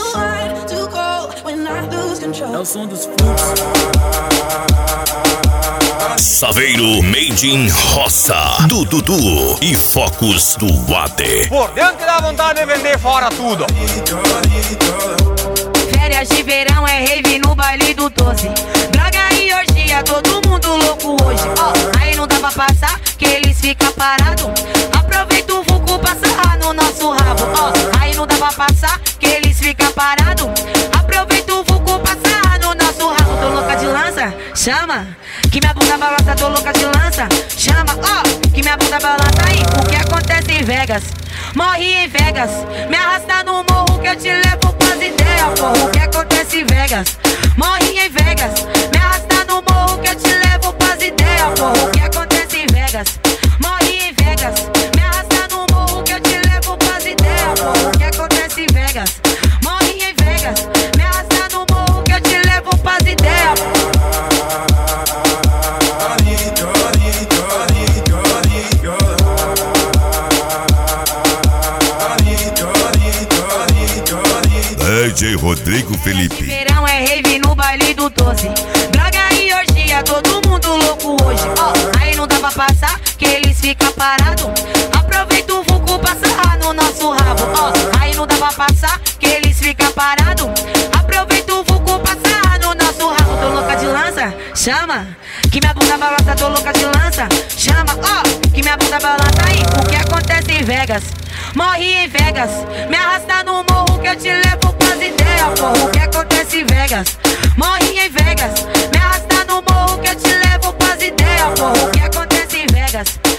É o som dos fluxos. Saveiro Made in Roça, do Dudu e Focus do AD. Por dentro que dá vontade de vender fora tudo. Férias de verão é rave no baile do 12. Droga e orgia, todo mundo louco hoje. Aí não dá pra passar, que eles ficam parados. Aproveita o vulco pra sarrar no nosso rabo. Aí não dá pra passar, que eles ficam parados. Aproveita o vulco pra sarrar no nosso rabo. Tô louca de lança, chama. Que minha bunda balança, tô louca de lança. Chama, que minha bunda balança. Aí, o que acontece em Vegas? Morri em Vegas. Me arrasta no morro que eu te levo pras ideias, porra. O que acontece em Vegas? Morri em Vegas. Me arrasta no morro que eu te levo pras ideias, porra. O que acontece em Vegas? Morri em Vegas. Me arrasta no morro que eu te levo pras ideias, porra. O que acontece em Vegas? Morri em Vegas. Me arrasta no morro que eu te levo pras ideias, porra. DJ Rodrigo Felipe. Verão é rave no baile do 12. Droga e orgia, todo mundo louco hoje. Aí não dá pra passar, que eles ficam parados. Aproveita o vulco pra sarrar no nosso rabo. Aí não dá pra passar, que eles ficam parados. Aproveita o vulco pra sarrar no nosso rabo. Tô louca de lança, chama. Que minha bunda balança, tô louca de lança. Chama, que minha bunda balança. Aí, o que acontece em Vegas? Morri em Vegas. Me arrasta no morro que eu te levo pras ideias, porra. O que acontece em Vegas? Morri em Vegas. Me arrasta no morro que eu te levo pras ideias, porra. O que acontece em Vegas?